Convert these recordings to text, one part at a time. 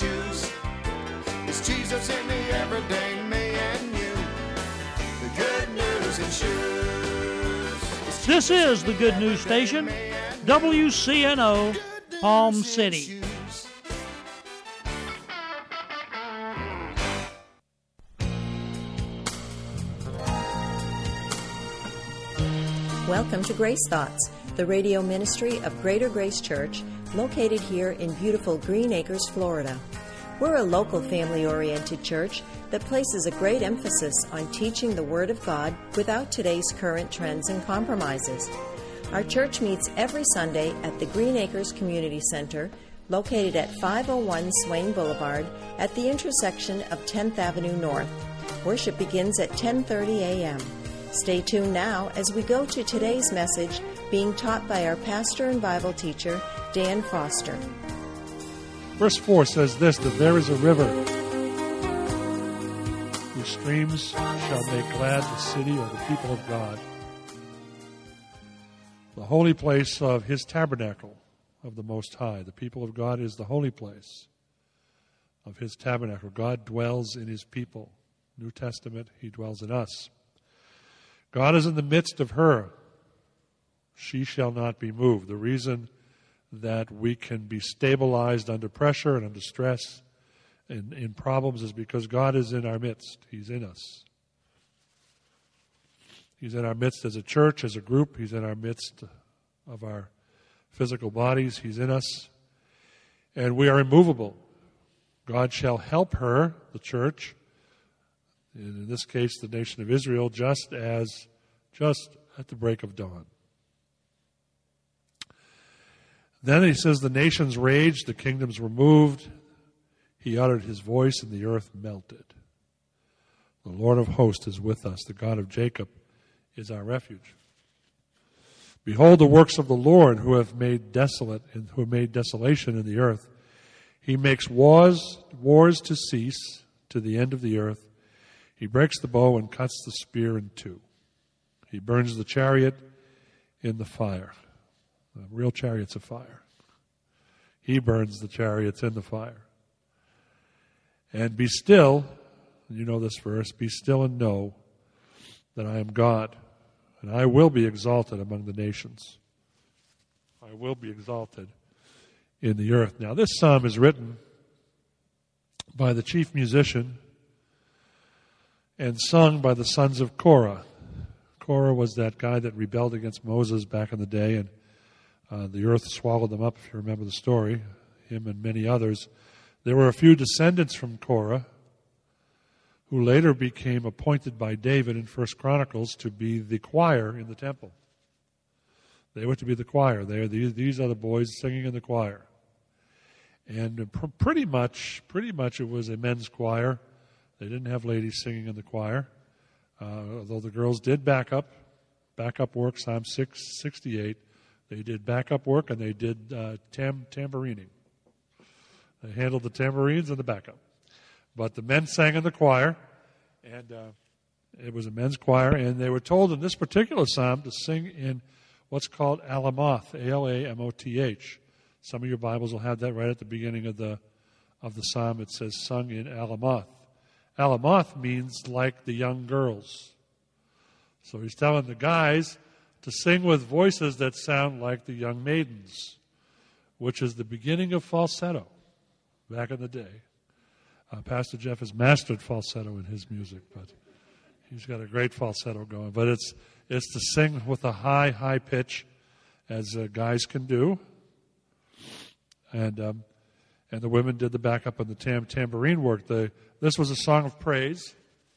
shoes. It's Jesus in the everyday me and you. The good news in shoes. This is the Good News Station, WCNO, Palm City. Welcome to Grace Thoughts, the radio ministry of Greater Grace Church, located here in beautiful Green Acres, Florida. We're a local family-oriented church that places a great emphasis on teaching the Word of God without today's current trends and compromises. Our church meets every Sunday at the Green Acres Community Center, located at 501 Swain Boulevard at the intersection of 10th Avenue North. Worship begins at 10:30 a.m. Stay tuned now as we go to today's message being taught by our pastor and Bible teacher, Dan Foster. Verse 4 says this, that there is a river whose streams shall make glad the city of the people of God, the holy place of his tabernacle of the Most High. The people of God is the holy place of his tabernacle. God dwells in his people. New Testament, he dwells in us. God is in the midst of her. She shall not be moved. The reason that we can be stabilized under pressure and under stress and in problems is because God is in our midst. He's in us. He's in our midst as a church, as a group. He's in our midst of our physical bodies. He's in us. And we are immovable. God shall help her, the church, in this case the nation of Israel, just at the break of dawn. Then he says, the nations raged, the kingdoms were moved. He uttered his voice, and the earth melted. The Lord of hosts is with us. The God of Jacob is our refuge. Behold the works of the Lord, who have made desolate and who have made desolation in the earth. He makes wars to cease to the end of the earth. He breaks the bow and cuts the spear in two. He burns the chariot in the fire. The real chariots of fire. He burns the chariots in the fire. And be still, you know this verse, be still and know that I am God, and I will be exalted among the nations. I will be exalted in the earth. Now this psalm is written by the chief musician and sung by the sons of Korah. Korah was that guy that rebelled against Moses back in the day, and the earth swallowed them up, if you remember the story, him and many others. There were a few descendants from Korah who later became appointed by David in 1 Chronicles to be the choir in the temple. They were to be the choir. These are the boys singing in the choir. And pretty much it was a men's choir. They didn't have ladies singing in the choir, although the girls did backup work, Psalm 68. They did backup work, and they did tambourining. They handled the tambourines and the backup. But the men sang in the choir, and it was a men's choir, and they were told in this particular psalm to sing in what's called Alamoth, A-L-A-M-O-T-H. Some of your Bibles will have that right at the beginning of the psalm. It says, sung in Alamoth. Alamoth means like the young girls. So he's telling the guys to sing with voices that sound like the young maidens, which is the beginning of falsetto back in the day. Pastor Jeff has mastered falsetto in his music, but he's got a great falsetto going. But it's to sing with a high pitch, as guys can do. And the women did the backup and the tambourine work. This was a song of praise,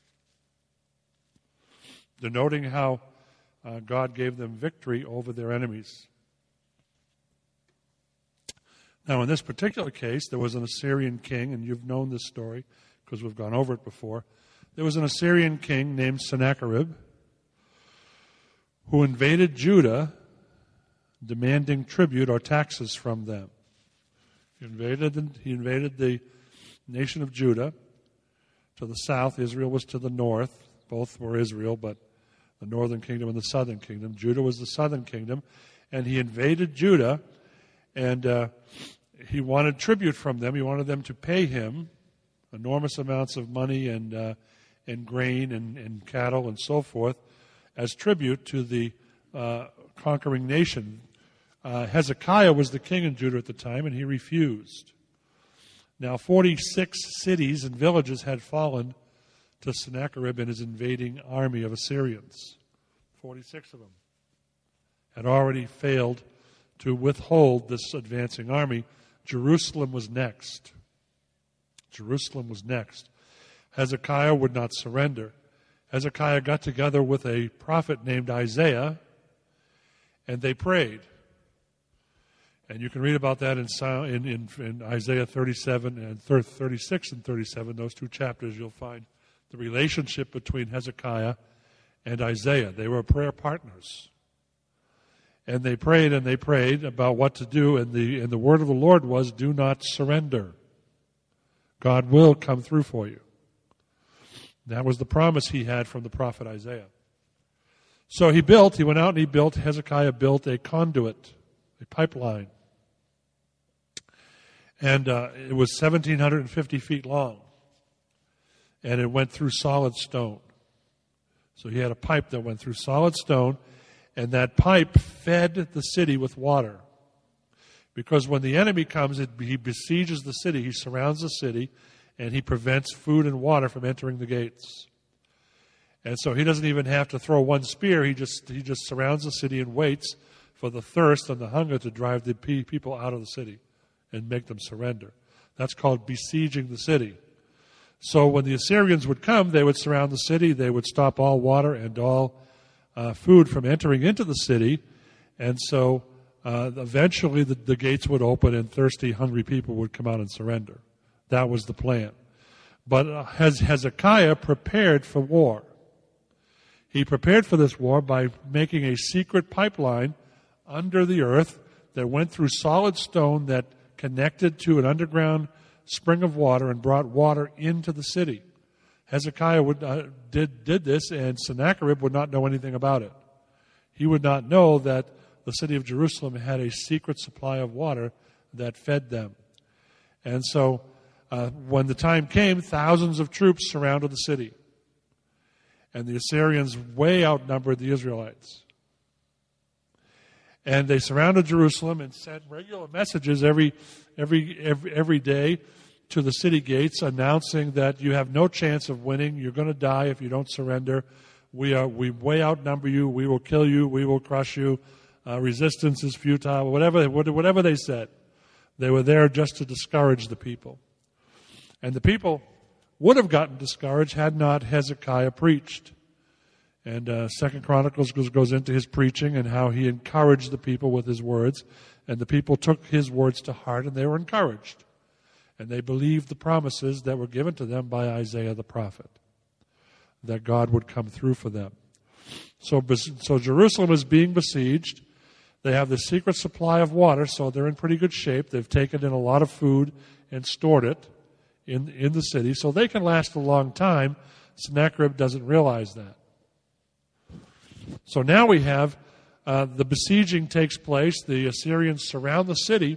denoting how God gave them victory over their enemies. Now, in this particular case, there was an Assyrian king, and you've known this story because we've gone over it before. There was an Assyrian king named Sennacherib who invaded Judah, demanding tribute or taxes from them. He invaded the nation of Judah to the south. Israel was to the north. Both were Israel, but the northern kingdom and the southern kingdom. Judah was the southern kingdom, and he invaded Judah, and he wanted tribute from them. He wanted them to pay him enormous amounts of money and grain and cattle and so forth as tribute to the conquering nation. Hezekiah was the king in Judah at the time, and he refused. Now, 46 cities and villages had fallen to Sennacherib and his invading army of Assyrians. 46 of them had already failed to withhold this advancing army. Jerusalem was next. Jerusalem was next. Hezekiah would not surrender. Hezekiah got together with a prophet named Isaiah, and they prayed. And you can read about that in Isaiah 37 and 36 and 37, those two chapters. You'll find the relationship between Hezekiah and Isaiah. They were prayer partners. And they prayed about what to do, and the word of the Lord was, do not surrender. God will come through for you. That was the promise he had from the prophet Isaiah. So he went out and he built, Hezekiah built a conduit, a pipeline. And it was 1,750 feet long. And it went through solid stone. So he had a pipe that went through solid stone, and that pipe fed the city with water. Because when the enemy comes, he besieges the city, he surrounds the city, and he prevents food and water from entering the gates. And so he doesn't even have to throw one spear, he just surrounds the city and waits for the thirst and the hunger to drive the people out of the city and make them surrender. That's called besieging the city. So when the Assyrians would come, they would surround the city, they would stop all water and all food from entering into the city, and so eventually the gates would open and thirsty, hungry people would come out and surrender. That was the plan. But Hezekiah prepared for war. He prepared for this war by making a secret pipeline under the earth that went through solid stone that connected to an underground spring of water and brought water into the city. Hezekiah did this, and Sennacherib would not know anything about it. He would not know that the city of Jerusalem had a secret supply of water that fed them. And so when the time came, thousands of troops surrounded the city. And the Assyrians way outnumbered the Israelites. And they surrounded Jerusalem and sent regular messages every day to the city gates, announcing that you have no chance of winning. You're going to die if you don't surrender. We way outnumber you. We will kill you. We will crush you. Resistance is futile. Whatever they said, they were there just to discourage the people. And the people would have gotten discouraged had not Hezekiah preached. And 2 Chronicles goes into his preaching and how he encouraged the people with his words. And the people took his words to heart, and they were encouraged. And they believed the promises that were given to them by Isaiah the prophet, that God would come through for them. So Jerusalem is being besieged. They have the secret supply of water, so they're in pretty good shape. They've taken in a lot of food and stored it in the city, so they can last a long time. Sennacherib doesn't realize that. So now we have the besieging takes place. The Assyrians surround the city,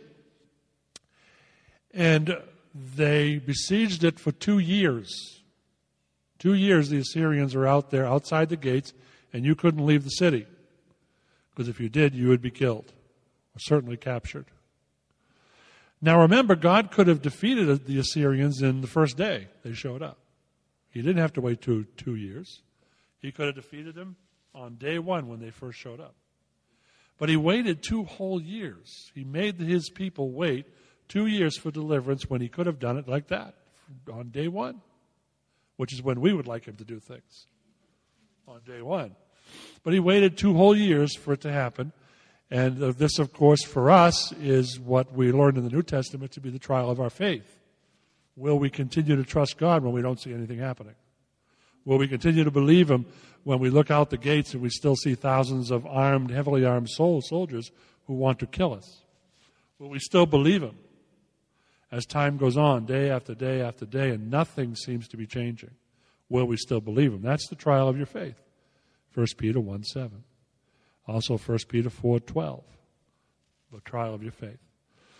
and they besieged it for 2 years. 2 years the Assyrians are out there outside the gates, and you couldn't leave the city. Because if you did, you would be killed, or certainly captured. Now remember, God could have defeated the Assyrians in the first day they showed up. He didn't have to wait 2 years. He could have defeated them on day one when they first showed up. But he waited 2 whole years. He made his people wait 2 years for deliverance when he could have done it like that on day one, which is when we would like him to do things, on day one. But he waited 2 whole years for it to happen. And this, of course, for us is what we learned in the New Testament to be the trial of our faith. Will we continue to trust God when we don't see anything happening? Will we continue to believe him when we look out the gates and we still see thousands of heavily armed soldiers who want to kill us? Will we still believe him as time goes on, day after day after day, and nothing seems to be changing? Will we still believe him? That's the trial of your faith. 1 Peter 1:7. Also 1 Peter 4:12. The trial of your faith.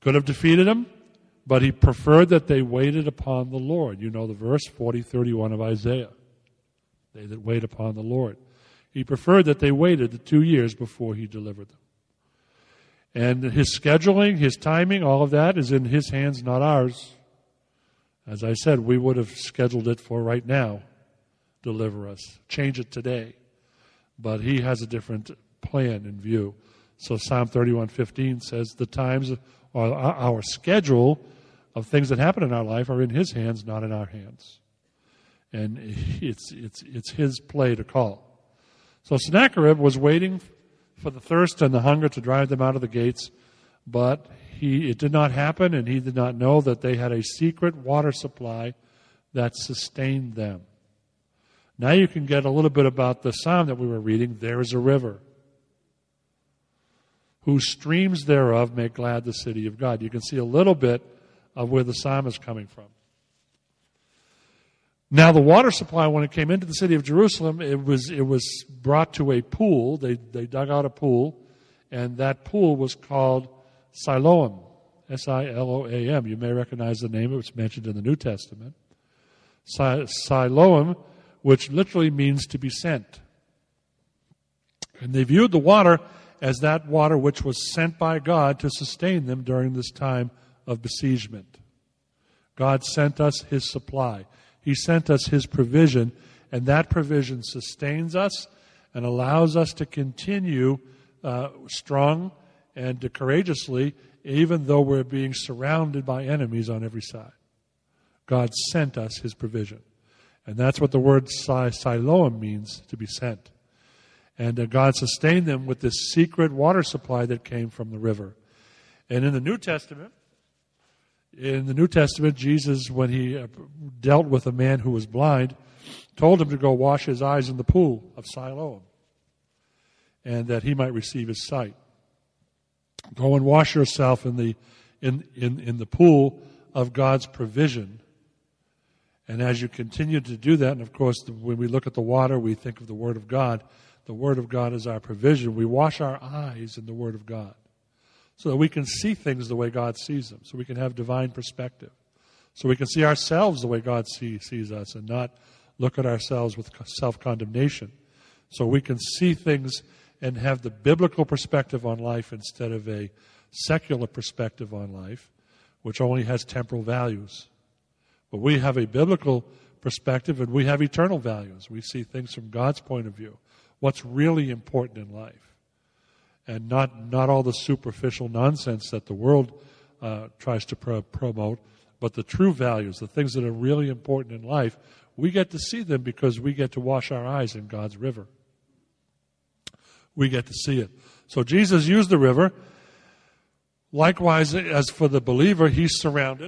Could have defeated them, but he preferred that they waited upon the Lord. You know the verse 40:31 of Isaiah. They that wait upon the Lord. He preferred that they waited the 2 years before he delivered them. And his scheduling, his timing, all of that is in his hands, not ours. As I said, we would have scheduled it for right now. Deliver us. Change it today. But he has a different plan in view. So Psalm 31:15 says the times, or our schedule of things that happen in our life are in his hands, not in our hands. And it's his play to call. So Sennacherib was waiting for the thirst and the hunger to drive them out of the gates, but it did not happen, and he did not know that they had a secret water supply that sustained them. Now you can get a little bit about the psalm that we were reading. There is a river, whose streams thereof make glad the city of God. You can see a little bit of where the psalm is coming from. Now the water supply, when it came into the city of Jerusalem, it was brought to a pool. They dug out a pool, and that pool was called Siloam, Siloam. You may recognize the name. It was mentioned in the New Testament. Siloam, which literally means to be sent. And they viewed the water as that water which was sent by God to sustain them during this time of besiegement. God sent us his supply. He sent us his provision, and that provision sustains us and allows us to continue strong and courageously, even though we're being surrounded by enemies on every side. God sent us his provision. And that's what the word Siloam means, to be sent. And God sustained them with this secret water supply that came from the river. And in the New Testament, Jesus, when he dealt with a man who was blind, told him to go wash his eyes in the pool of Siloam, and that he might receive his sight. Go and wash yourself in the pool of God's provision. And as you continue to do that, and of course, when we look at the water, we think of the Word of God. The Word of God is our provision. We wash our eyes in the Word of God so that we can see things the way God sees them, so we can have divine perspective, so we can see ourselves the way God sees us and not look at ourselves with self-condemnation, so we can see things and have the biblical perspective on life instead of a secular perspective on life, which only has temporal values. But we have a biblical perspective, and we have eternal values. We see things from God's point of view, what's really important in life, and not all the superficial nonsense that the world tries to promote, but the true values, the things that are really important in life. We get to see them because we get to wash our eyes in God's river. We get to see it. So Jesus used the river. Likewise, as for the believer, he's surrounded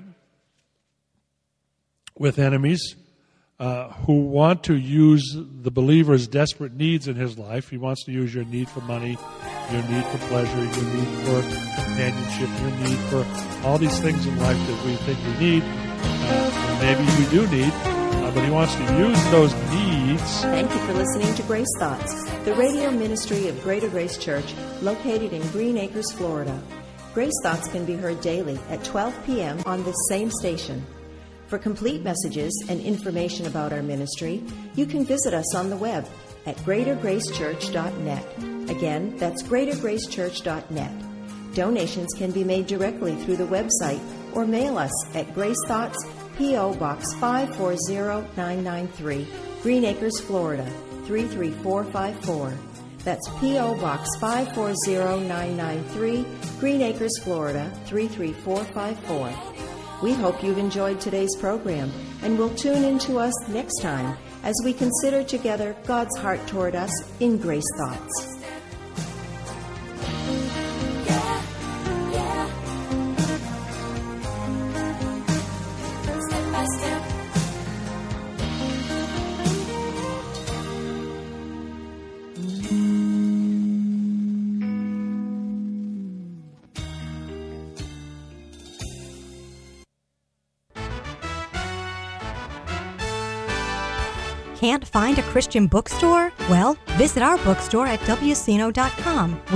with enemies who want to use the believer's desperate needs in his life. He wants to use your need for money, your need for pleasure, your need for companionship, your need for all these things in life that we think we need, and maybe we do need, but he wants to use those needs. Thank you for listening to Grace Thoughts, the radio ministry of Greater Grace Church, located in Green Acres, Florida. Grace Thoughts can be heard daily at 12 p.m. on this same station. For complete messages and information about our ministry, you can visit us on the web at greatergracechurch.net. Again, that's greatergracechurch.net. Donations can be made directly through the website or mail us at Grace Thoughts, P.O. Box 540993, Green Acres, Florida 33454. That's P.O. Box 540993, Green Acres, Florida 33454. We hope you've enjoyed today's program and will tune in to us next time as we consider together God's heart toward us in Grace Thoughts. Step by step. Can't find a Christian bookstore? Well, visit our bookstore at wcno.com.